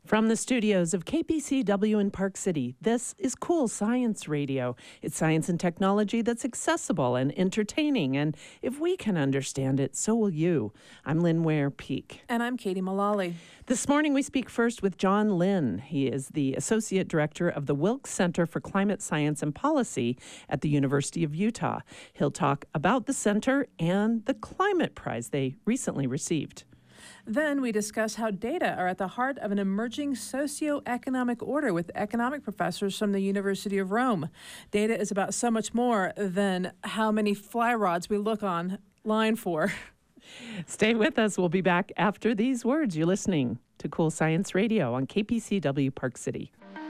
From the studios of KPCW in Park City, this is Cool Science Radio. It's science and technology that's accessible and entertaining, and if we can understand it, so will you. I'm Lynn Ware-Peak. And I'm Katie Mullally. This morning we speak first with John Lynn. He is the Associate Director of the Wilkes Center for Climate Science and Policy at the University of Utah. He'll talk about the center and the Climate Prize they recently received. Then we discuss how data are at the heart of an emerging socio-economic order with economic professors from the University of Rome. Data is about so much more than how many fly rods we look online for. Stay with us. We'll be back after these words. You're listening to Cool Science Radio on KPCW Park City.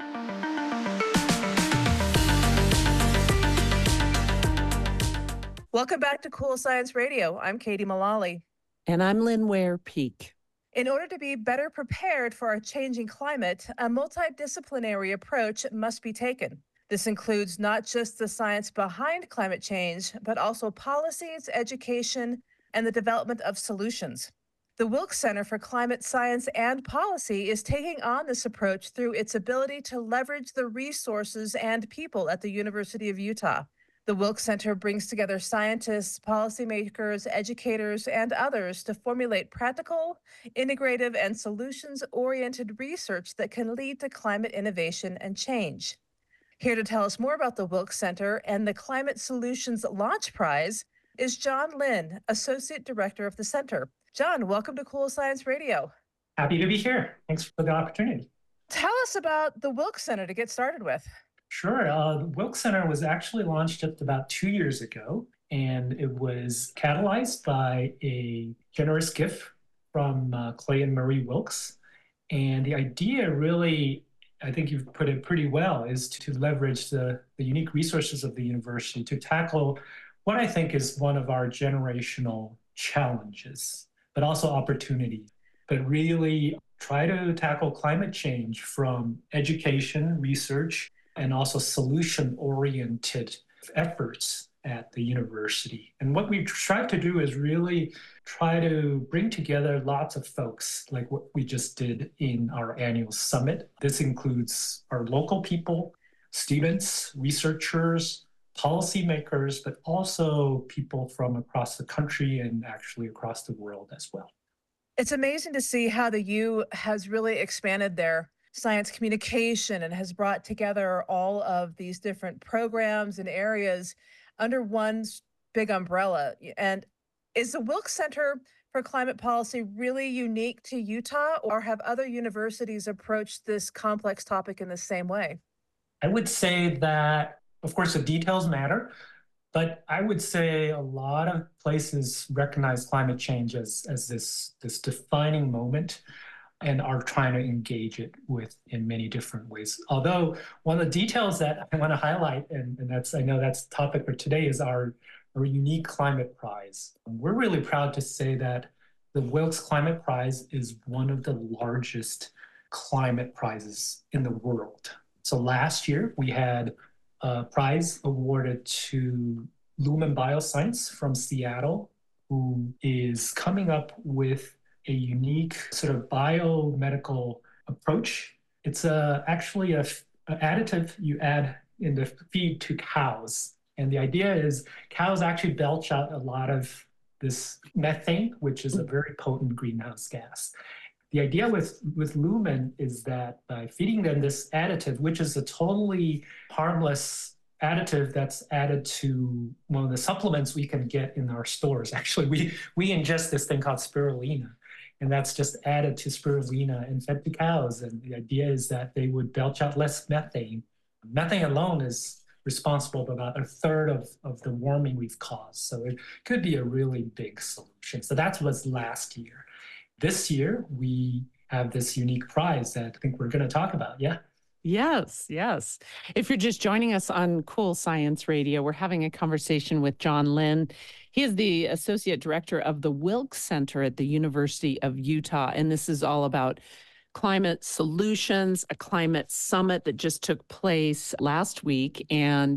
Welcome back to Cool Science Radio. I'm Katie Mullally. And I'm Lynn Ware-Peak. In order to be better prepared for our changing climate, a multidisciplinary approach must be taken. This includes not just the science behind climate change, but also policies, education, and the development of solutions. The Wilkes Center for Climate Science and Policy is taking on this approach through its ability to leverage the resources and people at the University of Utah. The Wilkes Center brings together scientists, policymakers, educators, and others to formulate practical, integrative, and solutions-oriented research that can lead to climate innovation and change. Here to tell us more about the Wilkes Center and the Climate Solutions Launch Prize is John Lynn, Associate Director of the Center. John, welcome to Cool Science Radio. Happy to be here. Thanks for the opportunity. Tell us about the Wilkes Center to get started with. Sure. The Wilkes Center was actually launched just about 2 years ago, and it was catalyzed by a generous gift from Clay and Marie Wilkes. And the idea really, I think you've put it pretty well, is to leverage the unique resources of the university to tackle what I think is one of our generational challenges, but also opportunity. But really try to tackle climate change from education, research, and also solution-oriented efforts at the university. And what we strive to do is really try to bring together lots of folks, like what we just did in our annual summit. This includes our local people, students, researchers, policymakers, but also people from across the country and actually across the world as well. It's amazing to see how the U has really expanded their science communication and has brought together all of these different programs and areas under one big umbrella. And is the Wilkes Center for Climate Policy really unique to Utah, or have other universities approached this complex topic in the same way? I would say that, of course, the details matter, but I would say a lot of places recognize climate change as this defining moment and are trying to engage it in many different ways. Although one of the details that I want to highlight, and I know that's the topic for today, is our unique climate prize. We're really proud to say that the Wilkes Climate Prize is one of the largest climate prizes in the world. So last year we had a prize awarded to Lumen Bioscience from Seattle, who is coming up with a unique sort of biomedical approach. It's actually an additive you add in the feed to cows. And the idea is cows actually belch out a lot of this methane, which is a very potent greenhouse gas. The idea with Lumen is that by feeding them this additive, which is a totally harmless additive that's added to one of the supplements we can get in our stores. Actually, we ingest this thing called spirulina, and that's just added to spirulina and fed to cows. And the idea is that they would belch out less methane. Methane alone is responsible for about a third of the warming we've caused. So it could be a really big solution. So that was last year. This year, we have this unique prize that I think we're going to talk about. Yeah. Yes, yes. If you're just joining us on Cool Science Radio, we're having a conversation with John Lynn. He is the Associate Director of the Wilkes Center at the University of Utah, and this is all about climate solutions, a climate summit that just took place last week. And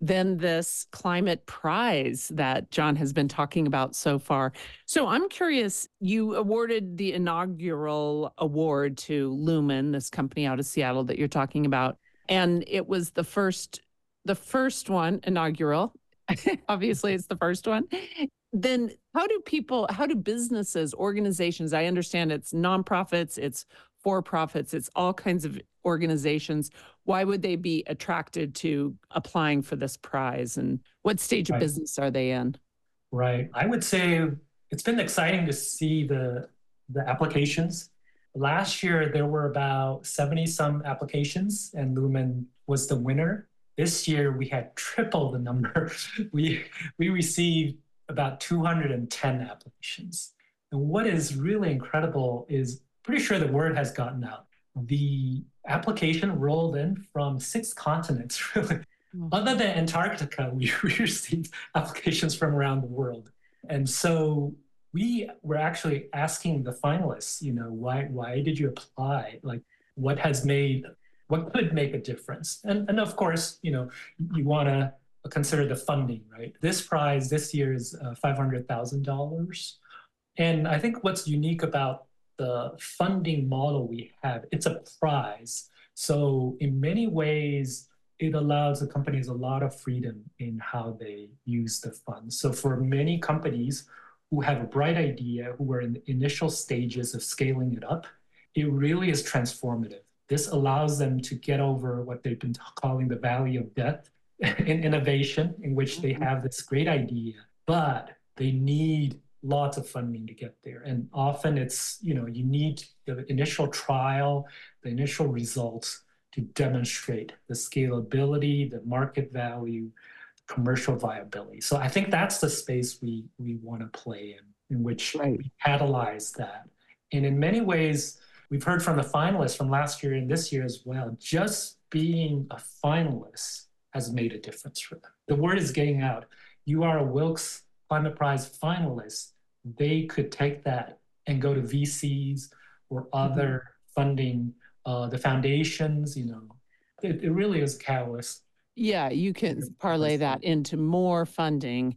then this climate prize that John has been talking about so far. So I'm curious, you awarded the inaugural award to Lumen, this company out of Seattle that you're talking about. And it was the first one, inaugural. Obviously, it's the first one. Then how do businesses, organizations, I understand it's nonprofits, it's for profits, it's all kinds of organizations. Why would they be attracted to applying for this prize? And what stage of Right. business are they in? Right. I would say it's been exciting to see the applications. Last year there were about 70 some applications and Lumen was the winner. This year we had triple the number. We received about 210 applications. And what is really incredible is pretty sure the word has gotten out. The application rolled in from 6 continents, really. Other than Antarctica, we received applications from around the world. And so we were actually asking the finalists, why did you apply? Like, what could make a difference? And of course, you want to consider the funding, right? This prize this year is $500,000. And I think what's unique about the funding model we have, it's a prize. So in many ways, it allows the companies a lot of freedom in how they use the funds. So for many companies who have a bright idea, who are in the initial stages of scaling it up, it really is transformative. This allows them to get over what they've been calling the valley of death in innovation, in which they have this great idea, but they need lots of funding to get there. And often it's, you need the initial trial, the initial results to demonstrate the scalability, the market value, commercial viability. So I think that's the space we want to play in which we catalyze that. And in many ways, we've heard from the finalists from last year and this year as well, just being a finalist has made a difference for them. The word is getting out. You are a Wilkes Climate Prize finalist. They could take that and go to VCs or other funding, the foundations, it really is a catalyst. Yeah, you can parlay that into more funding.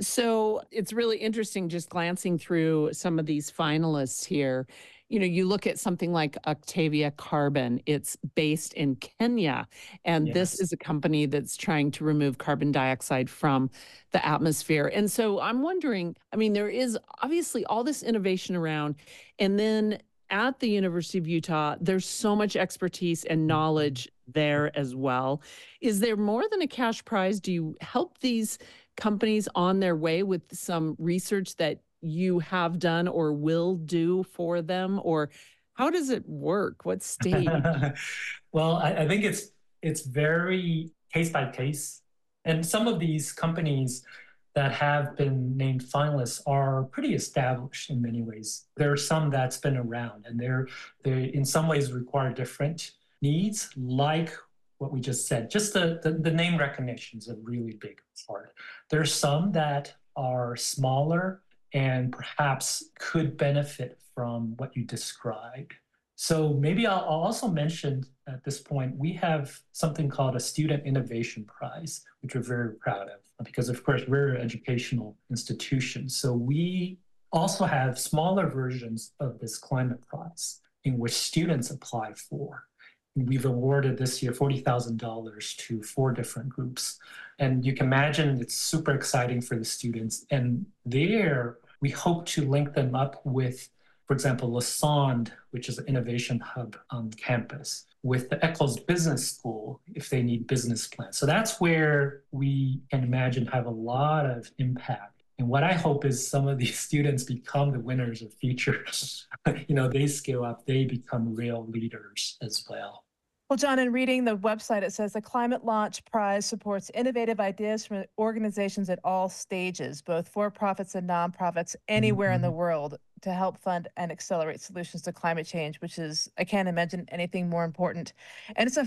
So it's really interesting just glancing through some of these finalists here. You look at something like Octavia Carbon, it's based in Kenya. And this Yes. is a company that's trying to remove carbon dioxide from the atmosphere. And so I'm wondering, there is obviously all this innovation around. And then at the University of Utah, there's so much expertise and knowledge there as well. Is there more than a cash prize? Do you help these companies on their way with some research that you have done or will do for them? Or how does it work? What stage? Well, I think it's very case by case. And some of these companies that have been named finalists are pretty established in many ways. There are some that's been around and they in some ways require different needs, like what we just said. Just the name recognition is a really big part. There's some that are smaller and perhaps could benefit from what you described. So maybe I'll also mention at this point, we have something called a Student Innovation Prize, which we're very proud of, because of course we're an educational institution. So we also have smaller versions of this climate prize in which students apply for. We've awarded this year $40,000 to 4 different groups. And you can imagine it's super exciting for the students. And there, we hope to link them up with, for example, Lassonde, which is an innovation hub on campus, with the Eccles Business School, if they need business plans. So that's where we can imagine have a lot of impact. And what I hope is some of these students become the winners of future. They scale up, they become real leaders as well. Well, John, in reading the website, it says the Climate Launch Prize supports innovative ideas from organizations at all stages, both for-profits and nonprofits, anywhere in the world, to help fund and accelerate solutions to climate change, which is, I can't imagine anything more important. And it's a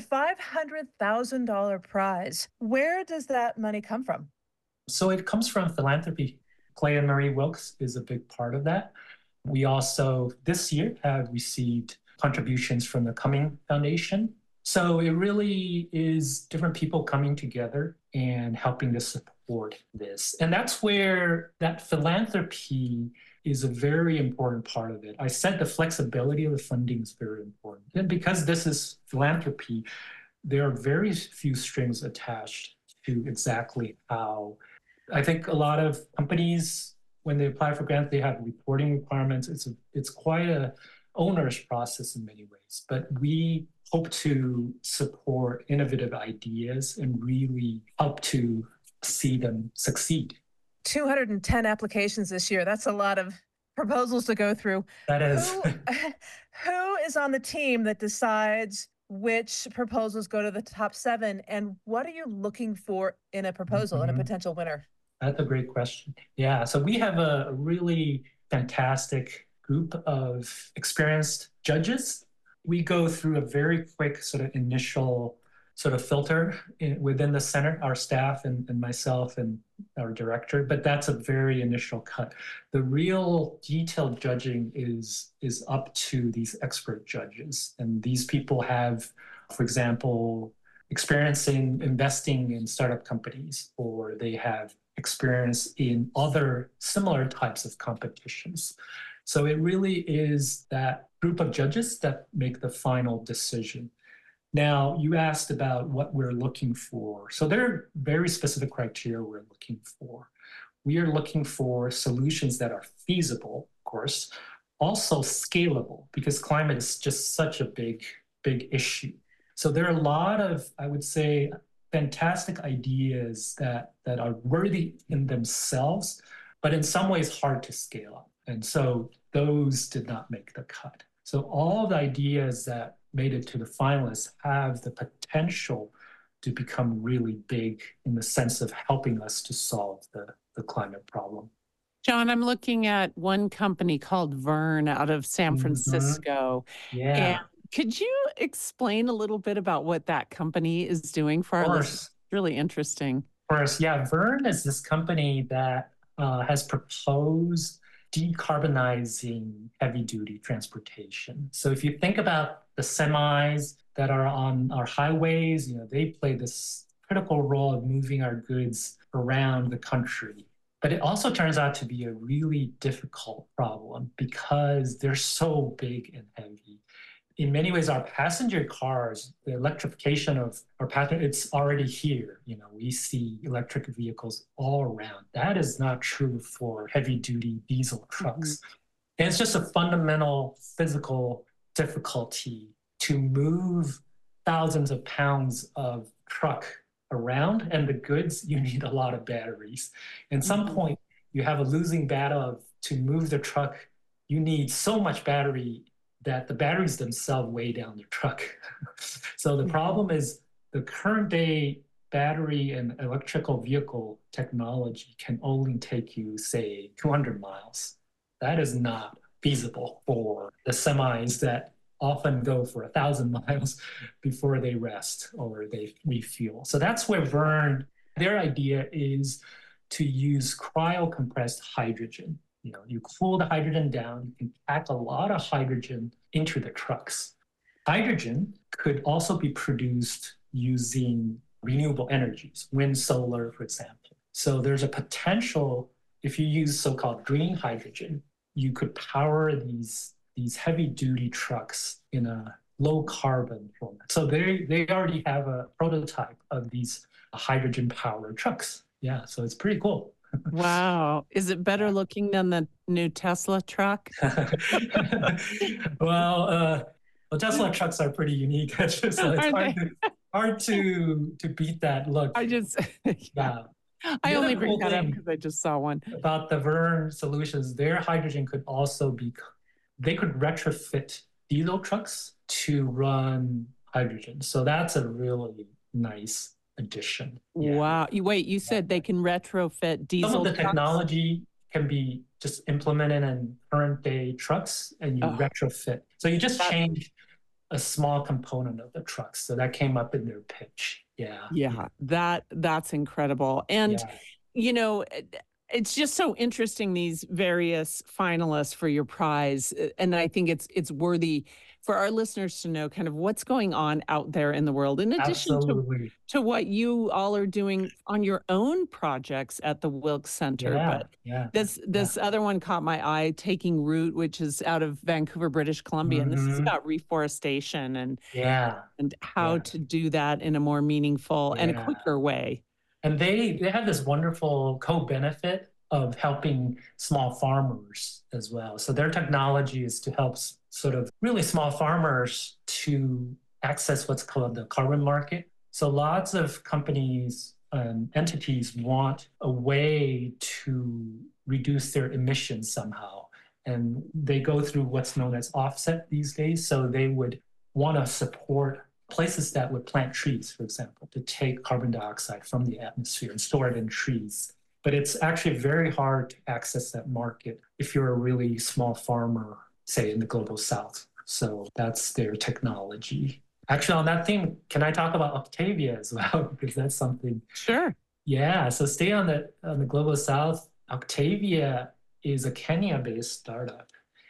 $500,000 prize. Where does that money come from? So it comes from philanthropy. Clay and Marie Wilkes is a big part of that. We also, this year, have received contributions from the Cumming Foundation, So it really is different people coming together and helping to support this. And that's where that philanthropy is a very important part of it. I said the flexibility of the funding is very important. And because this is philanthropy, there are very few strings attached to exactly how. I think a lot of companies, when they apply for grants, they have reporting requirements. It's quite a onerous process in many ways, but we hope to support innovative ideas and really help to see them succeed. 210 applications this year. That's a lot of proposals to go through. That is. Who, who is on the team that decides which proposals go to the top 7? And what are you looking for in a proposal, in a potential winner? That's a great question. Yeah, so we have a really fantastic group of experienced judges. We go through a very quick sort of initial sort of filter within the center, our staff and myself and our director, but that's a very initial cut. The real detailed judging is up to these expert judges. And these people have, for example, experience in investing in startup companies, or they have experience in other similar types of competitions. So it really is that group of judges that make the final decision. Now, you asked about what we're looking for. So there are very specific criteria we're looking for. We are looking for solutions that are feasible, of course, also scalable, because climate is just such a big issue. So there are a lot of, I would say, fantastic ideas that are worthy in themselves, but in some ways hard to scale up. And so those did not make the cut. So all the ideas that made it to the finalists have the potential to become really big in the sense of helping us to solve the climate problem. John, I'm looking at one company called Vern out of San Francisco. Yeah. And could you explain a little bit about what that company is doing for our listeners? Really interesting. Of course, yeah. Vern is this company that has proposed decarbonizing heavy-duty transportation. So if you think about the semis that are on our highways, they play this critical role of moving our goods around the country. But it also turns out to be a really difficult problem because they're so big and heavy. In many ways, our passenger cars, the electrification of our passenger, it's already here. We see electric vehicles all around. That is not true for heavy-duty diesel trucks. And it's just a fundamental physical difficulty to move thousands of pounds of truck around, and the goods, you need a lot of batteries. At some point, you have a losing battle to move the truck. You need so much battery that the batteries themselves weigh down the truck. So the problem is the current day battery and electrical vehicle technology can only take you, say, 200 miles. That is not feasible for the semis that often go for 1,000 miles before they rest or they refuel. So that's where Vern, their idea is to use cryocompressed hydrogen. You cool the hydrogen down, you can pack a lot of hydrogen into the trucks. Hydrogen could also be produced using renewable energies, wind, solar, for example. So there's a potential, if you use so-called green hydrogen, you could power these heavy-duty trucks in a low-carbon format. So they already have a prototype of these hydrogen-powered trucks. Yeah, so it's pretty cool. Wow. Is it better looking than the new Tesla truck? Well, Tesla trucks are pretty unique. It's just hard to beat that look. Yeah. I only bring that up because I just saw one. About the Vern solutions, their hydrogen could also they could retrofit diesel trucks to run hydrogen. So that's a really nice addition. Yeah. Wow. You said they can retrofit diesel trucks? Some of the technology can be just implemented in current day trucks and you retrofit. So you just change a small component of the trucks. So that came up in their pitch. Yeah. Yeah. That's incredible. And, It's just so interesting, these various finalists for your prize. And I think it's worthy for our listeners to know kind of what's going on out there in the world, in addition Absolutely. to what you all are doing on your own projects at the Wilkes Center. Yeah, But yeah, yeah. this other one caught my eye, Taking Root, which is out of Vancouver, British Columbia. And this is Hmm. about reforestation Yeah, and how yeah, to do that in a more meaningful and yeah. quicker way. And they have this wonderful co-benefit of helping small farmers as well. So their technology is to help sort of really small farmers to access what's called the carbon market. So lots of companies and entities want a way to reduce their emissions somehow. And they go through what's known as offset these days. So they would want to support places that would plant trees, for example, to take carbon dioxide from the atmosphere and store it in trees. But it's actually very hard to access that market if you're a really small farmer, say in the global south. So that's their technology. Actually, on that theme, can I talk about Octavia as well? Because that's something. Sure. Yeah. So stay on the global south. Octavia is a Kenya-based startup.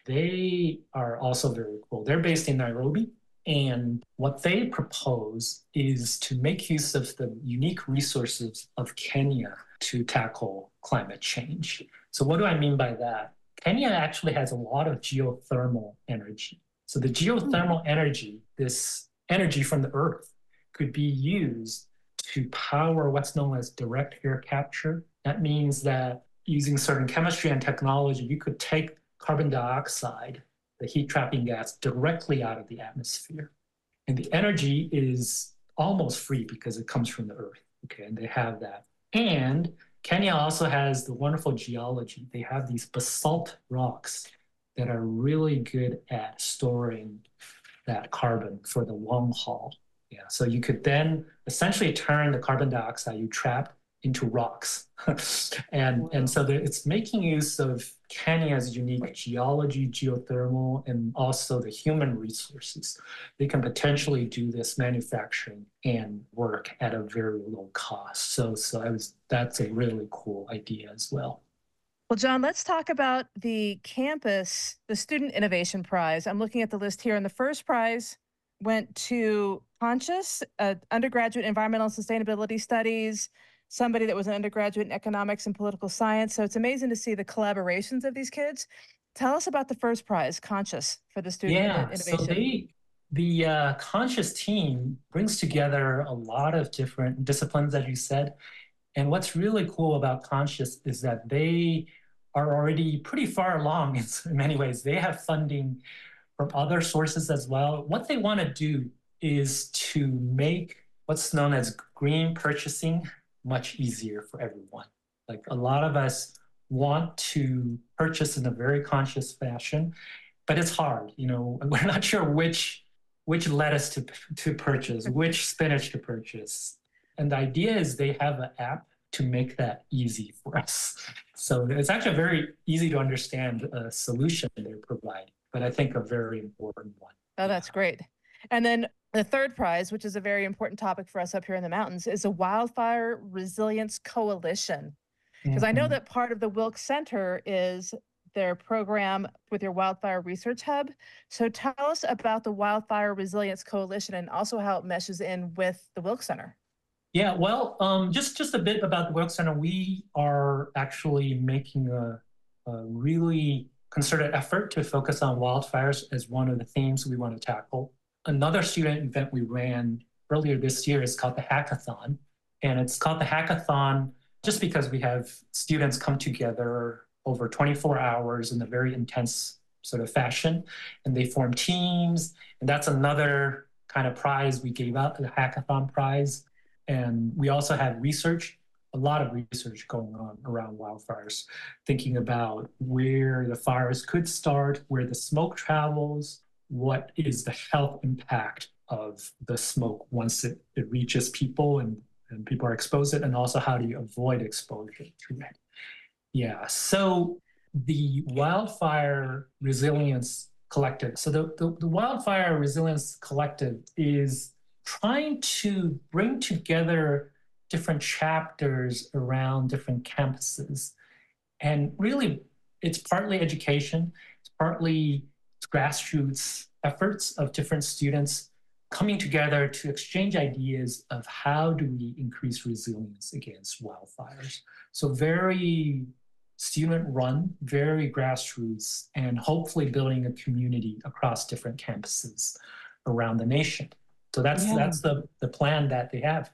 They are also very cool. They're based in Nairobi. And what they propose is to make use of the unique resources of Kenya to tackle climate change. So, what do I mean by that? Kenya actually has a lot of geothermal energy. So, the geothermal energy, this energy from the earth, could be used to power what's known as direct air capture. That means that using certain chemistry and technology, you could take carbon dioxide, the heat trapping gas, directly out of the atmosphere. And the energy is almost free because it comes from the earth. Okay, and they have that. And Kenya also has the wonderful geology. They have these basalt rocks that are really good at storing that carbon for the long haul. Yeah, so you could then essentially turn the carbon dioxide you trap into rocks. and so it's making use of Kenya's unique geology, geothermal, and also the human resources. They can potentially do this manufacturing and work at a very low cost. That's a really cool idea as well. Well, John, let's talk about the campus, the Student Innovation Prize. I'm looking at the list here, and the first prize went to Conscious, undergraduate environmental sustainability studies, somebody that was an undergraduate in economics and political science. So it's amazing to see the collaborations of these kids. Tell us about the first prize, Conscious, for the Student Yeah, so Innovation. the Conscious team brings together a lot of different disciplines, as you said. And what's really cool about Conscious is that they are already pretty far along in many ways. They have funding from other sources as well. What they want to do is to make what's known as green purchasing much easier for everyone. Like a lot of us want to purchase in a very conscious fashion, but it's hard. We're not sure which lettuce to purchase, which spinach to purchase. And the idea is they have an app to make that easy for us. So it's actually a very easy to understand solution they provide, but I think a very important one. Oh, that's great. And then the third prize, which is a very important topic for us up here in the mountains, is a Wildfire Resilience Coalition. Because I know that part of the Wilkes Center is their program with your Wildfire Research Hub. So tell us about the Wildfire Resilience Coalition and also how it meshes in with the Wilkes Center. Yeah, well, just a bit about the Wilkes Center. We are actually making a really concerted effort to focus on wildfires as one of the themes we want to tackle. Another student event we ran earlier this year is called the Hackathon. And it's called the Hackathon just because we have students come together over 24 hours in a very intense sort of fashion, and they form teams. And that's another kind of prize we gave out, the Hackathon prize. And we also have research, a lot of research going on around wildfires, thinking about where the fires could start, where the smoke travels, what is the health impact of the smoke once it reaches people and people are exposed to it, and also how do you avoid exposure to it. Yeah, so the Wildfire Resilience Collective. So the Wildfire Resilience Collective is trying to bring together different chapters around different campuses And really, it's partly education, it's partly grassroots efforts of different students coming together to exchange ideas of how do we increase resilience against wildfires. So very student run, very grassroots, and hopefully building a community across different campuses around the nation. So that's the plan that they have.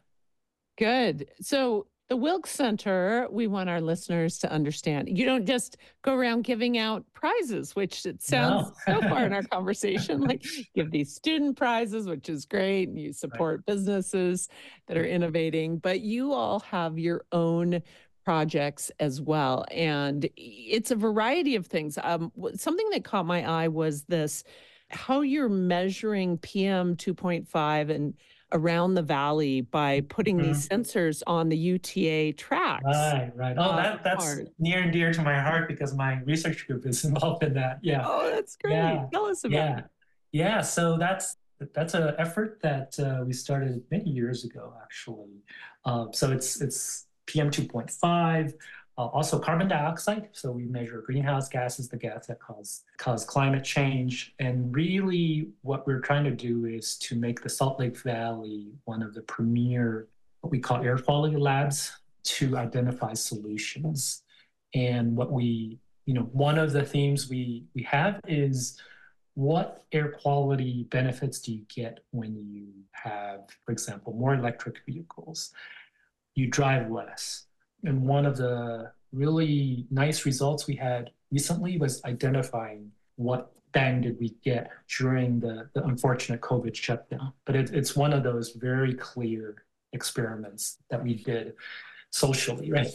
Good. So the Wilkes Center, we want our listeners to understand. You don't just go around giving out prizes, which it sounds so far in our conversation, like give these student prizes, which is great. And you support businesses that are innovating, but you all have your own projects as well. And it's a variety of things. Something that caught my eye was this, how you're measuring PM 2.5 and around the valley by putting these sensors on the UTA tracks. Right. Oh, that's near and dear to my heart because my research group is involved in that. Yeah. Oh, that's great. Tell us about it. Yeah. So that's an effort that we started many years ago, actually. So it's PM 2.5. Also carbon dioxide. So we measure greenhouse gases, the gas that cause climate change. And really what we're trying to do is to make the Salt Lake Valley one of the premier, what we call air quality labs, to identify solutions. And what one of the themes we have is, what air quality benefits do you get when you have, for example, more electric vehicles? You drive less. And one of the really nice results we had recently was identifying what bang did we get during the unfortunate COVID shutdown. But it's one of those very clear experiments that we did socially, right?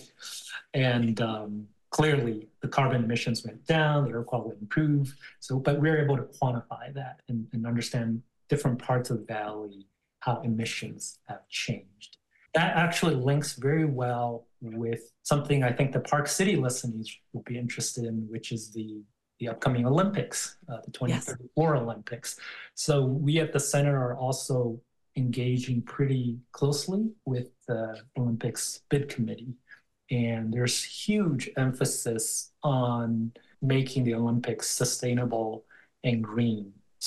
And clearly the carbon emissions went down, the air quality improved. But we were able to quantify that and understand different parts of the valley, how emissions have changed. That actually links very well with something I think the Park City listeners will be interested in, which is the upcoming Olympics, the 2034 Olympics. So we at the center are also engaging pretty closely with the Olympics bid committee. And there's huge emphasis on making the Olympics sustainable and green.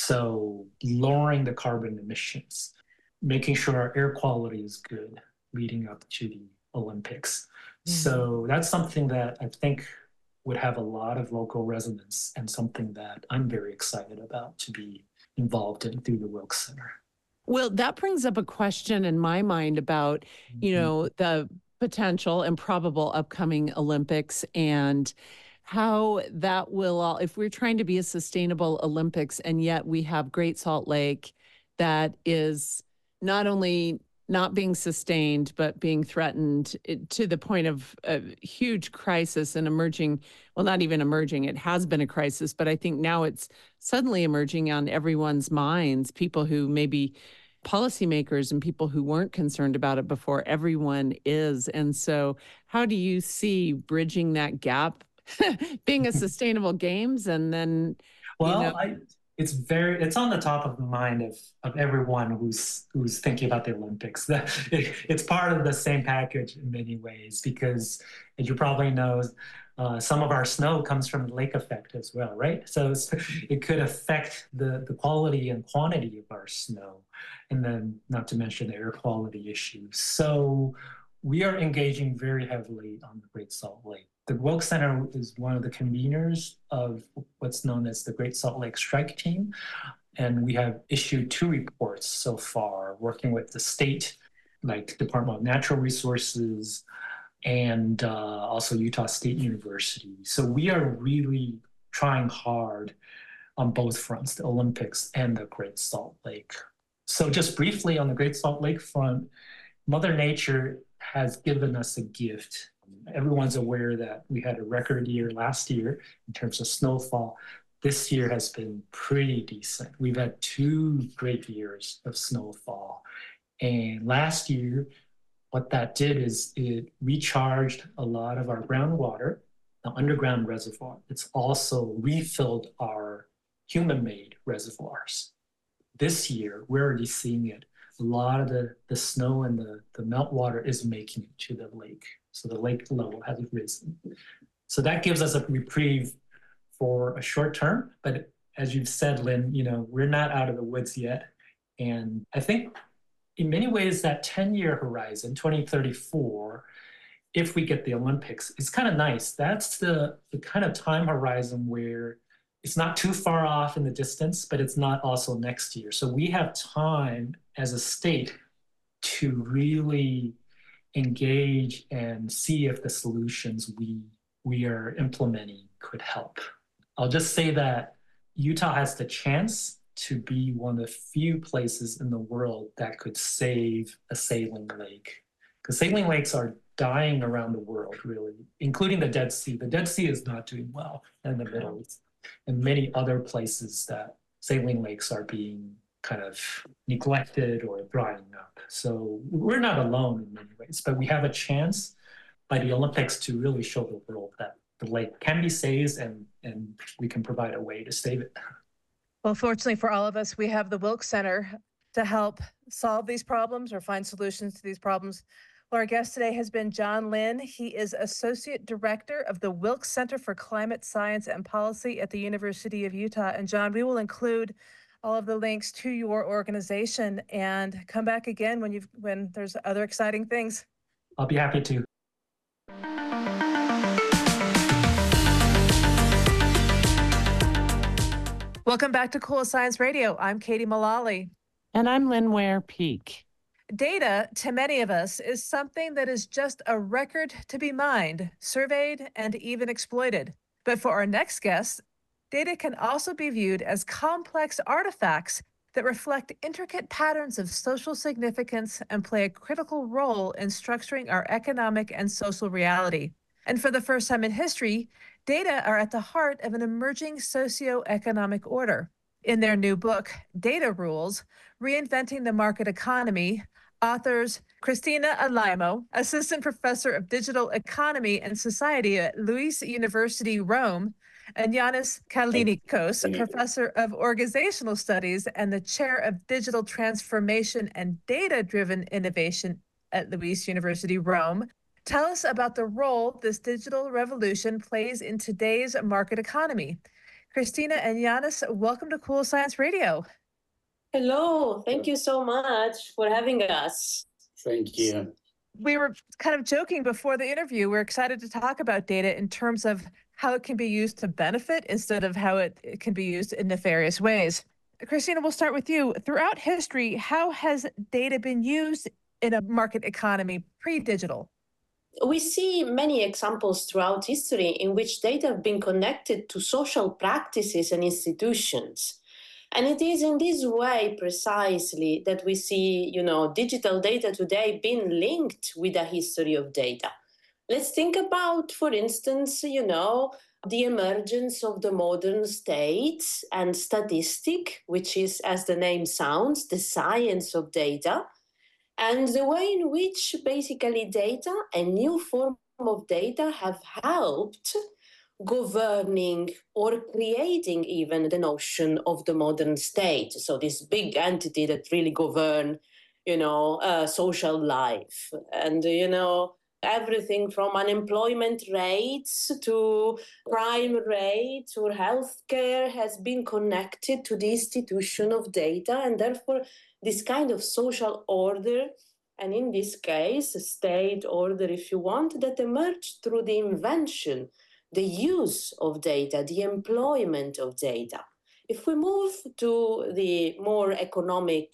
So lowering the carbon emissions, making sure our air quality is good leading up to the Olympics. So that's something that I think would have a lot of local resonance and something that I'm very excited about to be involved in through the Wilkes Center. Well, that brings up a question in my mind about, the potential and probable upcoming Olympics and how that will all, if we're trying to be a sustainable Olympics and yet we have Great Salt Lake that is not only not being sustained, but being threatened to the point of a huge crisis and emerging, well, not even emerging, it has been a crisis, but I think now it's suddenly emerging on everyone's minds, people who maybe policymakers and people who weren't concerned about it before, everyone is. And so how do you see bridging that gap, being a sustainable games and then, it's on the top of the mind of everyone who's thinking about the Olympics. It's part of the same package in many ways because, as you probably know, some of our snow comes from the lake effect as well, right? So it could affect the quality and quantity of our snow, and then not to mention the air quality issues. So we are engaging very heavily on the Great Salt Lake. The Wilkes Center is one of the conveners of what's known as the Great Salt Lake Strike Team. And we have issued 2 reports so far, working with the state, like Department of Natural Resources, and also Utah State University. So we are really trying hard on both fronts, the Olympics and the Great Salt Lake. So just briefly on the Great Salt Lake front, Mother Nature has given us a gift. Everyone's aware that we had a record year last year in terms of snowfall. This year has been pretty decent. We've had 2 great years of snowfall. And last year, what that did is it recharged a lot of our groundwater, the underground reservoir. It's also refilled our human-made reservoirs. This year, we're already seeing it. A lot of the snow and the meltwater is making it to the lake. So the lake level has risen. So that gives us a reprieve for a short term. But as you've said, Lynn, we're not out of the woods yet. And I think in many ways that 10-year horizon, 2034, if we get the Olympics, is kind of nice. That's the kind of time horizon where it's not too far off in the distance, but it's not also next year. So we have time as a state to really engage and see if the solutions we are implementing could help. I'll just say that Utah has the chance to be one of the few places in the world that could save a saline lake. Because saline lakes are dying around the world, really, including the Dead Sea. The Dead Sea is not doing well in the Middle East, and many other places that saline lakes are being kind of neglected or drying up. So we're not alone in many ways, but we have a chance by the Olympics to really show the world that the lake can be saved and we can provide a way to save it. Well, fortunately for all of us, we have the Wilkes Center to help solve these problems or find solutions to these problems. Well, our guest today has been John Lynn. He is Associate Director of the Wilkes Center for Climate Science and Policy at the University of Utah. And John, we will include all of the links to your organization and come back again when there's other exciting things. I'll be happy to. Welcome back to Cool Science Radio. I'm Katie Mullally. And I'm Lynn Ware-Peak. Data, to many of us, is something that is just a record to be mined, surveyed, and even exploited. But for our next guest, data can also be viewed as complex artifacts that reflect intricate patterns of social significance and play a critical role in structuring our economic and social reality. And for the first time in history, data are at the heart of an emerging socioeconomic order. In their new book, Data Rules, Reinventing the Market Economy, authors Christina Alaimo, Assistant Professor of Digital Economy and Society at Luis University Rome, and Yanis Kallinikos, Professor of Organizational Studies and the Chair of Digital Transformation and Data-Driven Innovation at Luis University Rome, tell us about the role this digital revolution plays in today's market economy. Christina and Yanis, welcome to Cool Science Radio. Hello, thank you so much for having us. Thank you. We were kind of joking before the interview. We're excited to talk about data in terms of how it can be used to benefit instead of how it can be used in nefarious ways. Christina, we'll start with you. Throughout history, how has data been used in a market economy pre-digital? We see many examples throughout history in which data have been connected to social practices and institutions. And it is in this way precisely that we see, digital data today being linked with the history of data. Let's think about, for instance, the emergence of the modern state and statistic, which is, as the name sounds, the science of data. And the way in which basically data, a new form of data, have helped governing or creating even the notion of the modern state. So this big entity that really govern, social life. And, everything from unemployment rates to crime rates or healthcare has been connected to the institution of data, and therefore this kind of social order, and in this case, a state order, if you want, that emerged through the invention, the use of data, the employment of data. If we move to the more economic,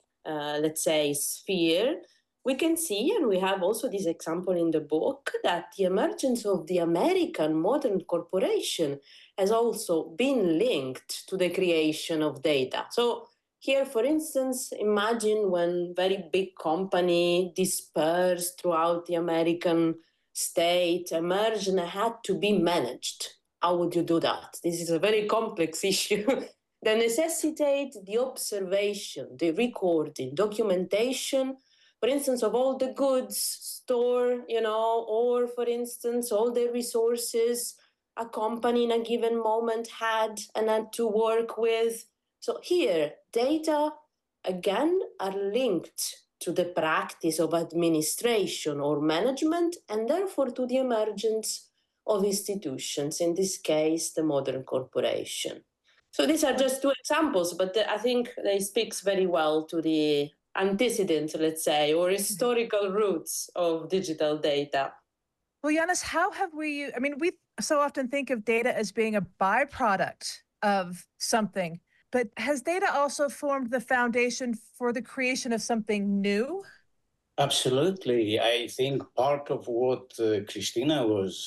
sphere, we can see, and we have also this example in the book, that the emergence of the American modern corporation has also been linked to the creation of data. So here, for instance, imagine when very big company dispersed throughout the American state emerged and had to be managed. How would you do that? This is a very complex issue that necessitates the observation, the recording, documentation, for instance, of all the goods stored, or for instance, all the resources a company in a given moment had and had to work with. So here, data, again, are linked to the practice of administration or management, and therefore to the emergence of institutions, in this case, the modern corporation. So these are just two examples, but I think they speaks very well to the antecedents, let's say, or historical roots of digital data. Well, Yanis, how have we, I mean, we so often think of data as being a byproduct of something, but has data also formed the foundation for the creation of something new? Absolutely. I think part of what Christina was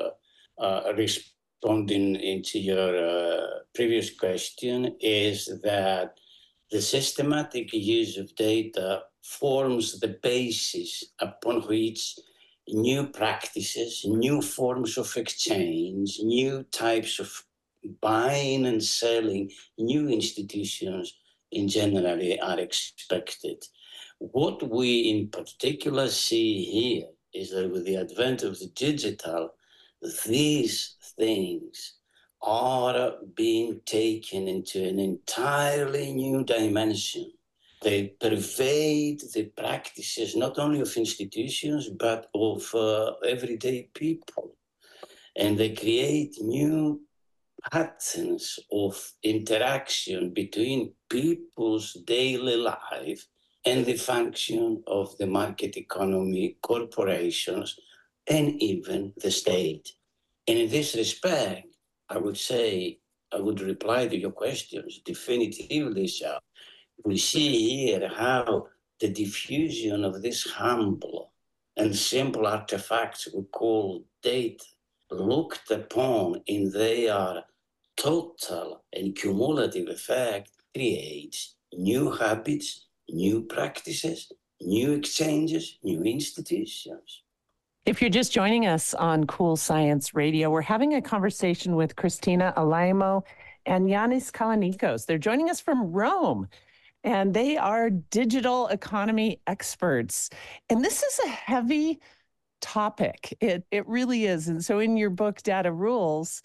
responding into your previous question is that the systematic use of data forms the basis upon which new practices, new forms of exchange, new types of buying and selling, new institutions in general are expected. What we in particular see here is that with the advent of the digital, these things are being taken into an entirely new dimension. They pervade the practices not only of institutions, but of everyday people. And they create new patterns of interaction between people's daily life and the function of the market economy, corporations, and even the state. And in this respect, I would reply to your questions definitively, Shah. We see here how the diffusion of this humble and simple artifacts we call data, looked upon in their total and cumulative effect, creates new habits, new practices, new exchanges, new institutions. If you're just joining us on Cool Science Radio, we're having a conversation with Christina Alaimo and Yanis Kalanikos. They're joining us from Rome, and they are digital economy experts. And this is a heavy topic. It really is. And so in your book, Data Rules,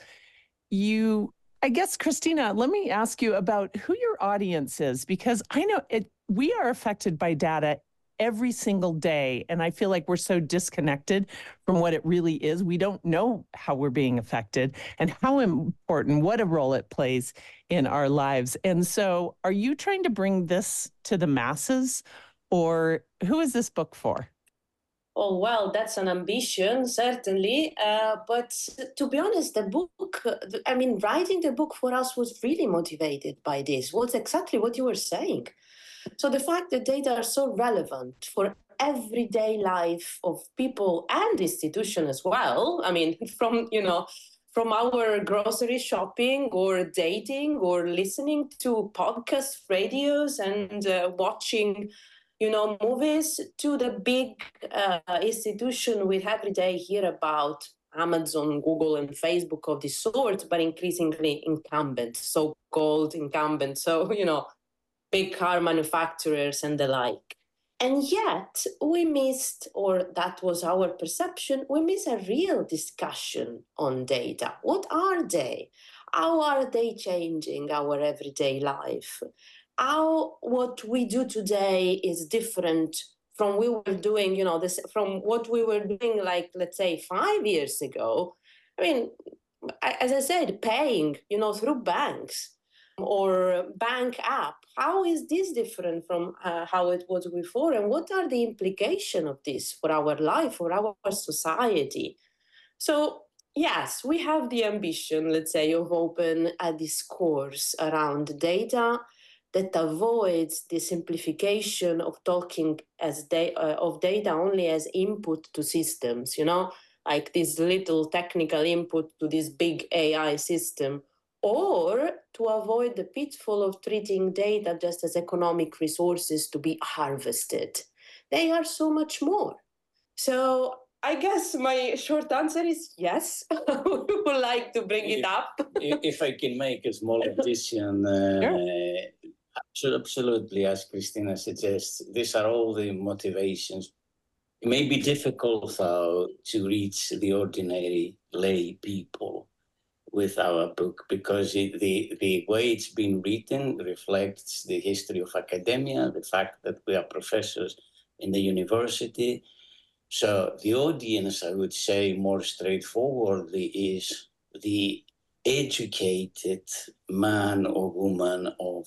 I guess, Christina, let me ask you about who your audience is, because I know we are affected by data every single day. And I feel like we're so disconnected from what it really is. We don't know how we're being affected and how important, what a role it plays in our lives. And so are you trying to bring this to the masses, or who is this book for? Oh, well, that's an ambition, certainly. But to be honest, writing the book for us was really motivated by this. Was exactly what you were saying. So the fact that data are so relevant for everyday life of people and institution as well. I mean, from our grocery shopping or dating or listening to podcast radios and watching movies, to the big institution we every day hear about, Amazon, Google, and Facebook of this sort, but increasingly incumbents, so-called incumbents. So, big car manufacturers and the like. And yet we missed, or that was our perception, we missed a real discussion on data. What are they? How are they changing our everyday life? How what we do today is different from we were doing, from what we were doing, like, let's say 5 years ago. I mean, as I said, paying, through banks or bank app. How is this different from how it was before? And what are the implications of this for our life, for our society? So, yes, we have the ambition, let's say, of open a discourse around data that avoids the simplification of talking of data only as input to systems, like this little technical input to this big AI system, or to avoid the pitfall of treating data just as economic resources to be harvested. They are so much more. So I guess my short answer is yes. We would like to bring it up. If I can make a small addition, Sure. Absolutely, as Christina suggests, these are all the motivations. It may be difficult, though, to reach the ordinary lay people with our book, because the way it's been written reflects the history of academia, the fact that we are professors in the university, So the audience, I would say more straightforwardly, is the educated man or woman of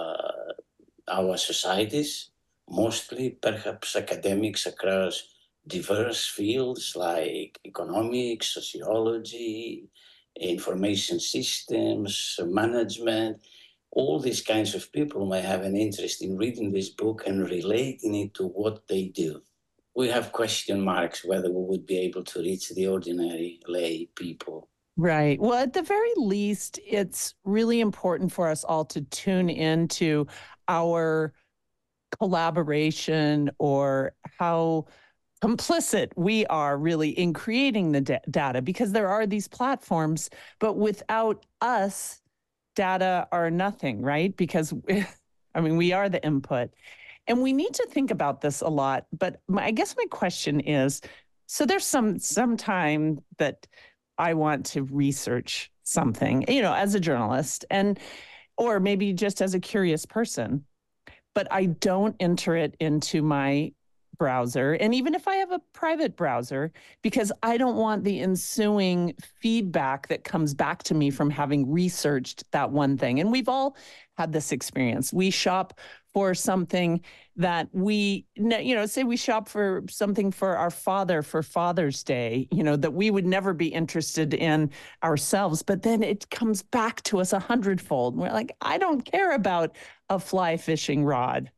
our societies, mostly perhaps academics across diverse fields like economics, sociology, information systems, management. All these kinds of people may have an interest in reading this book and relating it to what they do. We have question marks whether we would be able to reach the ordinary lay people. Right. Well, at the very least, it's really important for us all to tune into our collaboration or how complicit we are really in creating the data, because there are these platforms, but without us, data are nothing, right? Because I mean, we are the input. And we need to think about this a lot. But I guess my question is, so there's some time that I want to research something, as a journalist, and or maybe just as a curious person, but I don't enter it into my browser. And even if I have a private browser, because I don't want the ensuing feedback that comes back to me from having researched that one thing. And we've all had this experience. We shop for something that we, say we shop for something for our father for Father's Day, that we would never be interested in ourselves. But then it comes back to us 100-fold. We're like, I don't care about a fly fishing rod.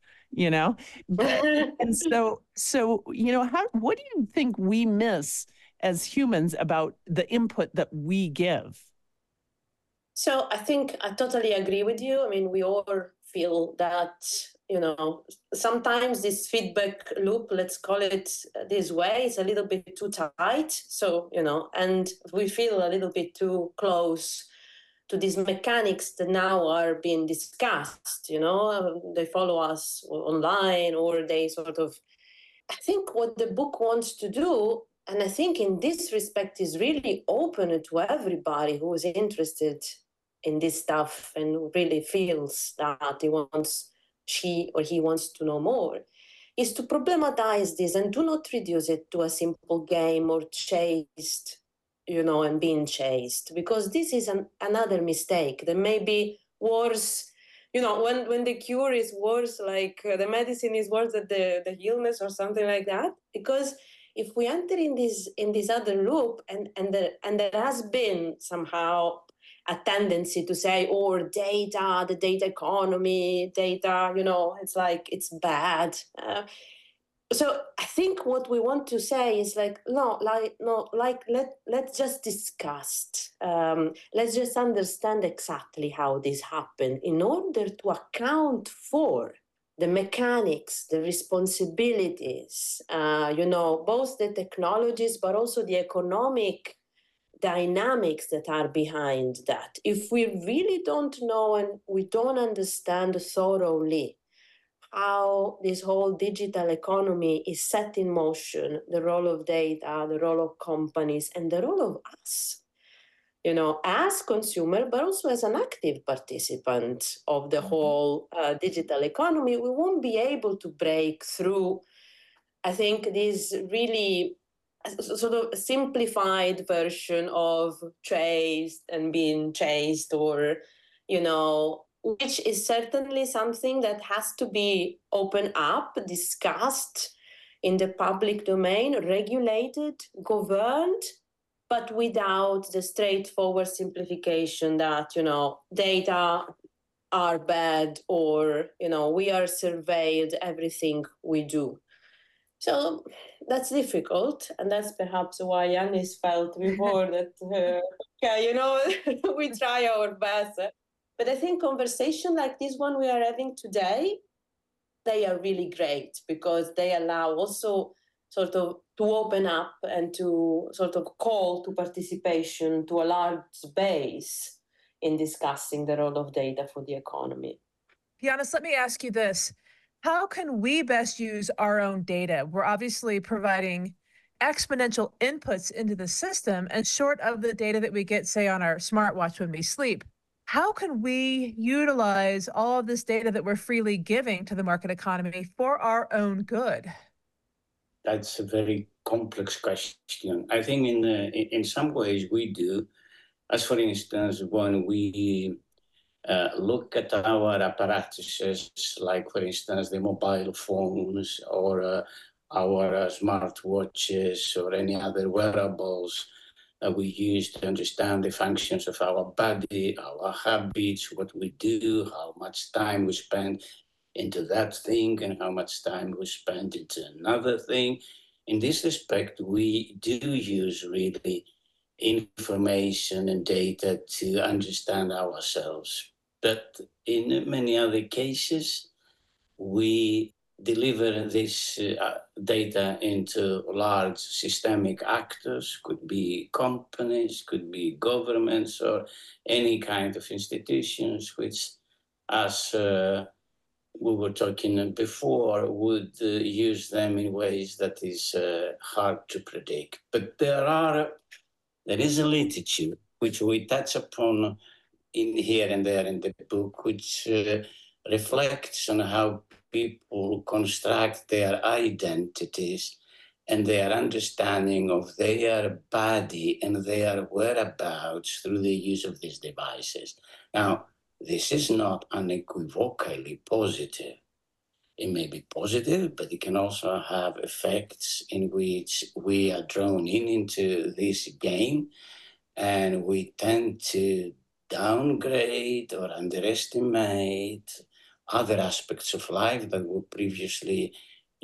And so what do you think we miss as humans about the input that we give? So I think I totally agree with you. I mean, we all feel that, sometimes this feedback loop, let's call it this way, is a little bit too tight. So, and we feel a little bit too close to these mechanics that now are being discussed. They follow us online, or they sort of, I think what the book wants to do, and I think in this respect is really open to everybody who is interested in this stuff and really feels that she or he wants to know more, is to problematize this and do not reduce it to a simple game or chased, and being chased, because this is another mistake. There may be worse, when the cure is worse, like the medicine is worse than the illness or something like that. Because if we enter in this other loop, and there has been somehow a tendency to say, data, the data economy, data, it's like it's bad. So I think what we want to say is let's just discuss. Let's just understand exactly how this happened in order to account for the mechanics, the responsibilities, both the technologies, but also the economic dynamics that are behind that. If we really don't know and we don't understand thoroughly how this whole digital economy is set in motion, the role of data, the role of companies, and the role of us, as consumer, but also as an active participant of the whole digital economy, we won't be able to break through, I think, this really sort of simplified version of chased and being chased, or, which is certainly something that has to be opened up, discussed in the public domain, regulated, governed, but without the straightforward simplification that, data are bad, or, we are surveilled everything we do. So that's difficult, and that's perhaps why Yanis felt before that, we try our best. But I think conversation like this one we are having today, they are really great, because they allow also sort of to open up and to sort of call to participation to a large base in discussing the role of data for the economy. Yanis, let me ask you this. How can we best use our own data? We're obviously providing exponential inputs into the system, and short of the data that we get, say, on our smartwatch when we sleep, how can we utilize all of this data that we're freely giving to the market economy for our own good? that's a very complex question. I think in some ways we do, as for instance, when we look at our apparatuses, like for instance the mobile phones or our smartwatches or any other wearables we use to understand the functions of our body, our habits, what we do, how much time we spend into that thing and how much time we spend into another thing. In this respect, we do use really information and data to understand ourselves. But in many other cases, we deliver this data into large systemic actors, could be companies, could be governments, or any kind of institutions, which, as we were talking before, would use them in ways that is hard to predict. But there is a literature which we touch upon in here and there in the book, which reflects on how people construct their identities and their understanding of their body and their whereabouts through the use of these devices. Now, this is not unequivocally positive. It may be positive, but it can also have effects in which we are drawn into this game and we tend to downgrade or underestimate other aspects of life that were previously,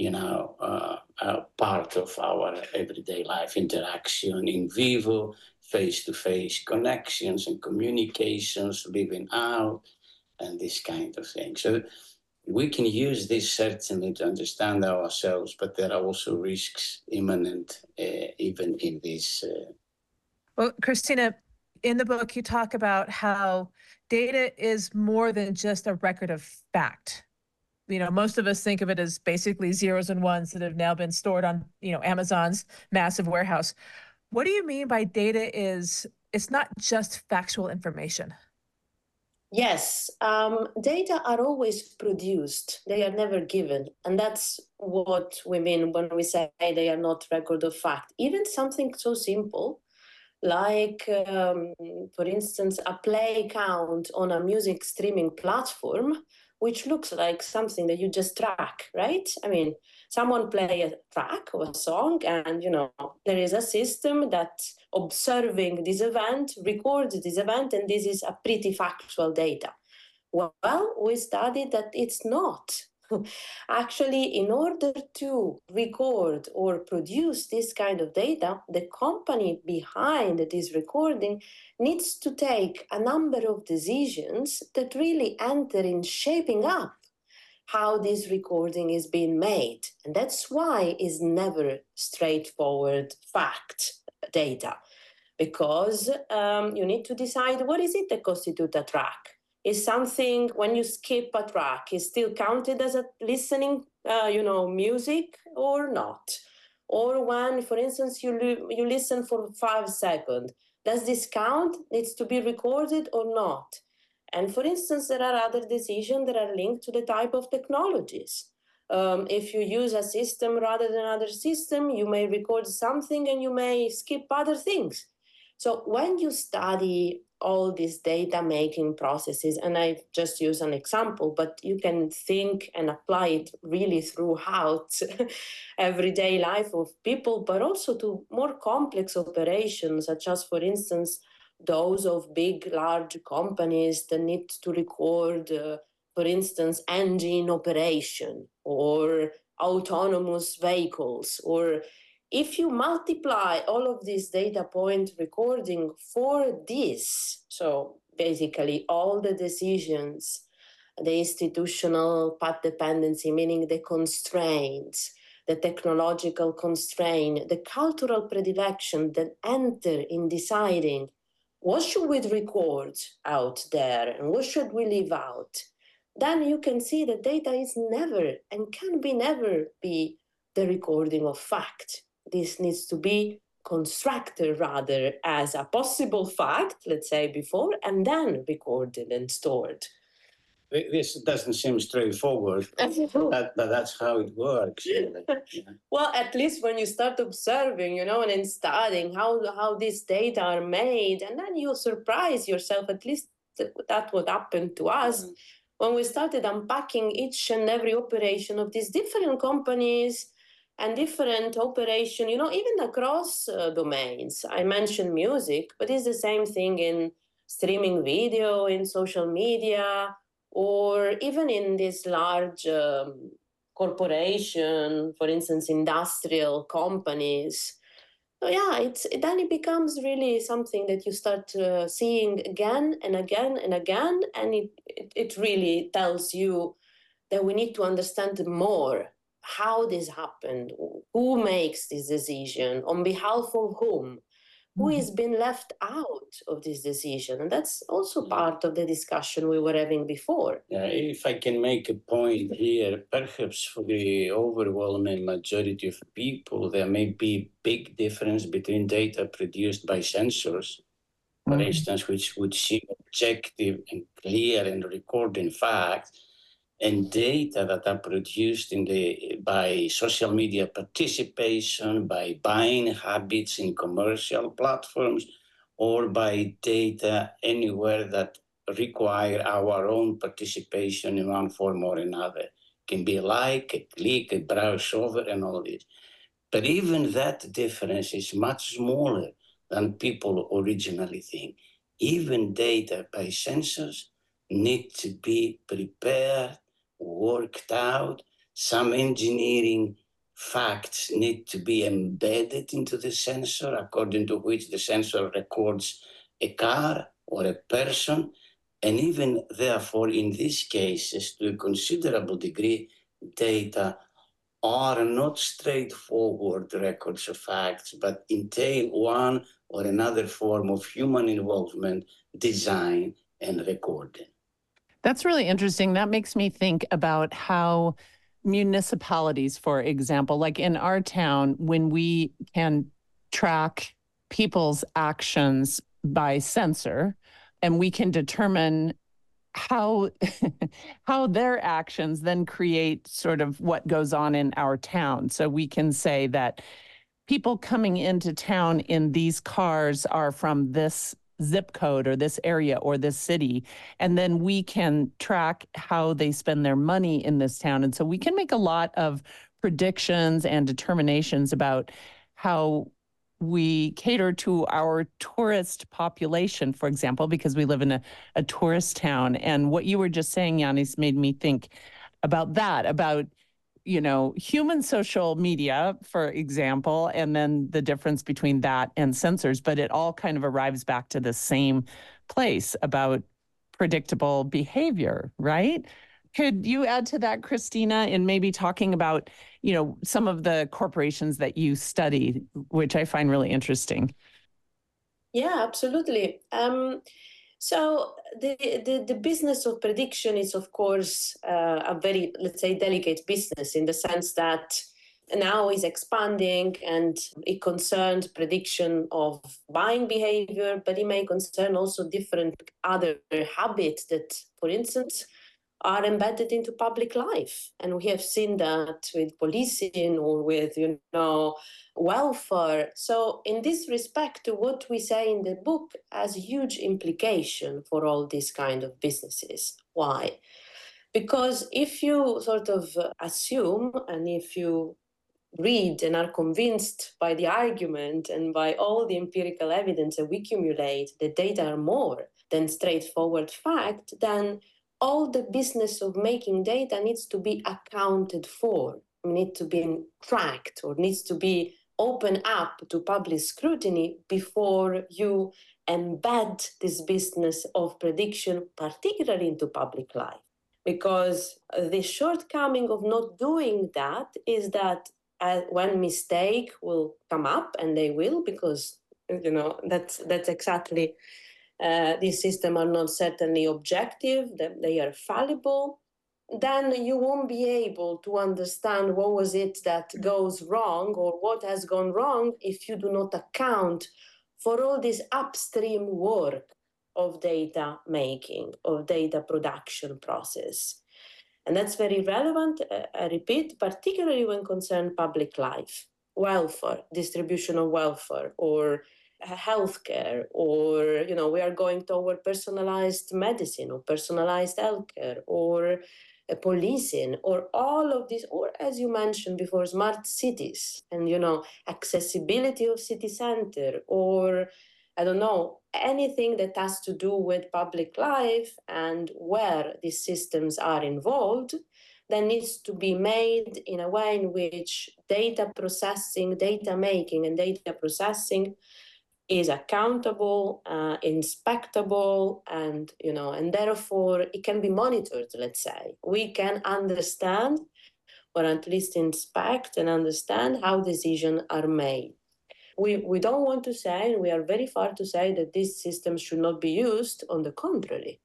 part of our everyday life interaction in vivo, face-to-face connections and communications, living out, and this kind of thing. So we can use this certainly to understand ourselves, but there are also risks imminent even in this. Well, Christina, in the book, you talk about how data is more than just a record of fact. Most of us think of it as basically zeros and ones that have now been stored on, Amazon's massive warehouse. What do you mean by it's not just factual information? Yes, data are always produced. They are never given. And that's what we mean when we say they are not record of fact. Even something so simple like, for instance, a play count on a music streaming platform, which looks like something that you just track, right? I mean, someone play a track or a song and, there is a system that observing this event, records this event, and this is a pretty factual data. Well, we studied that it's not. Actually, in order to record or produce this kind of data, the company behind this recording needs to take a number of decisions that really enter in shaping up how this recording is being made. And that's why it's never straightforward fact data, because you need to decide what is it that constitutes a track. Is something, when you skip a track, is still counted as a listening, music or not? Or when, for instance, you listen for 5 seconds, does this count? Needs to be recorded or not? And for instance, there are other decisions that are linked to the type of technologies. If you use a system rather than another system, you may record something and you may skip other things. So when you study all these data making processes, and I just use an example, but you can think and apply it really throughout everyday life of people, but also to more complex operations, such as, for instance, those of big, large companies that need to record, for instance, engine operation or autonomous vehicles, or if you multiply all of these data point recording for this, so basically all the decisions, the institutional path dependency, meaning the constraints, the technological constraint, the cultural predilection that enter in deciding what should we record out there and what should we leave out, then you can see that data is never and can be never be the recording of fact. This needs to be constructed rather as a possible fact, let's say before, and then recorded and stored. this doesn't seem straightforward, but that's how it works. Really. Yeah. Well, at least when you start observing, and then studying how these data are made, and then you surprise yourself. At least that's what happened to us when we started unpacking each and every operation of these different companies and different operation, even across domains. I mentioned music, but it's the same thing in streaming video, in social media, or even in this large corporation, for instance, industrial companies. So yeah, then it becomes really something that you start seeing again and again and again, and it really tells you that we need to understand more how this happened, who makes this decision, on behalf of whom, who has been left out of this decision. And that's also part of the discussion we were having before. If I can make a point here, perhaps for the overwhelming majority of people, there may be big difference between data produced by sensors, for instance, which would seem objective and clear and recording facts, and data that are produced by social media participation, by buying habits in commercial platforms, or by data anywhere that require our own participation in one form or another. It can be like, a click, a browse over, and all this. But even that difference is much smaller than people originally think. Even data by sensors need to be prepared, worked out. Some engineering facts need to be embedded into the sensor, according to which the sensor records a car or a person. And even therefore, in these cases, to a considerable degree, data are not straightforward records of facts, but entail one or another form of human involvement, design, and recording. That's really interesting. That makes me think about how municipalities, for example, like in our town, when we can track people's actions by sensor, and we can determine how their actions then create sort of what goes on in our town. So we can say that people coming into town in these cars are from this zip code or this area or this city, and then we can track how they spend their money in this town. And so we can make a lot of predictions and determinations about how we cater to our tourist population, for example, because we live in a tourist town. And what you were just saying, Yanis, made me think about that, about human social media, for example, and then the difference between that and sensors, but it all kind of arrives back to the same place about predictable behavior, right? Could you add to that, Christina, in maybe talking about, some of the corporations that you studied, which I find really interesting? Yeah, absolutely. So the business of prediction is, of course, a very, let's say, delicate business in the sense that now is expanding, and it concerns prediction of buying behavior, but it may concern also different other habits that, for instance, are embedded into public life. And we have seen that with policing or with, welfare. So in this respect, what we say in the book has huge implication for all these kind of businesses. Why? Because if you sort of assume, and if you read and are convinced by the argument and by all the empirical evidence that we accumulate, the data are more than straightforward fact, then all the business of making data needs to be accounted for, needs to be tracked, or needs to be open up to public scrutiny before you embed this business of prediction, particularly into public life. Because the shortcoming of not doing that is that when mistake will come up, and they will, because that's exactly these systems are not certainly objective, that they are fallible, then you won't be able to understand what was it that goes wrong or what has gone wrong if you do not account for all this upstream work of data making, of data production process. And that's very relevant, I repeat, particularly when concerned public life, welfare, distribution of welfare, or healthcare, or, we are going toward personalized medicine or personalized healthcare, or policing, or all of this, or as you mentioned before, smart cities and, accessibility of city center, or I don't know, anything that has to do with public life and where these systems are involved, that needs to be made in a way in which data processing, data making, and data processing is accountable, inspectable, and and therefore it can be monitored. Let's say we can understand, or at least inspect and understand how decisions are made. We don't want to say, and we are very far to say, that these systems should not be used. On the contrary,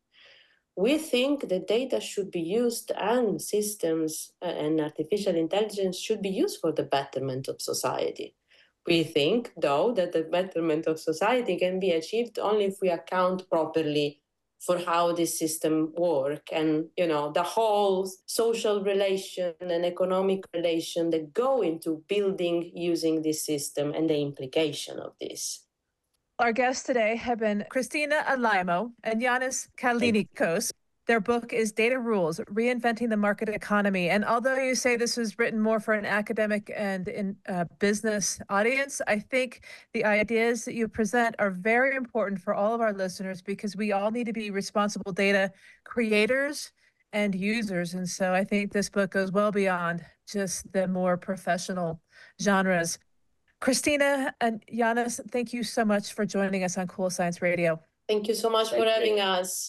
we think that data should be used, and systems and artificial intelligence should be used for the betterment of society. We think, though, that the betterment of society can be achieved only if we account properly for how this system work, and the whole social relation and economic relation that go into building using this system and the implication of this. Our guests today have been Christina Alaimo and Yanis Kallinikos. Their book is Data Rules, Reinventing the Market Economy. And although you say this was written more for an academic and business audience, I think the ideas that you present are very important for all of our listeners, because we all need to be responsible data creators and users. And so I think this book goes well beyond just the more professional genres. Christina and Yanis, thank you so much for joining us on Cool Science Radio. Thank you so much for having us.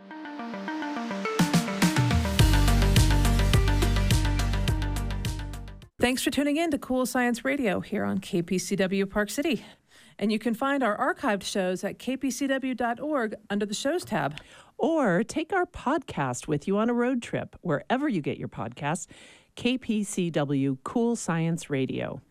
Thanks for tuning in to Cool Science Radio here on KPCW Park City. And you can find our archived shows at kpcw.org under the Shows tab. Or take our podcast with you on a road trip, wherever you get your podcasts, KPCW Cool Science Radio.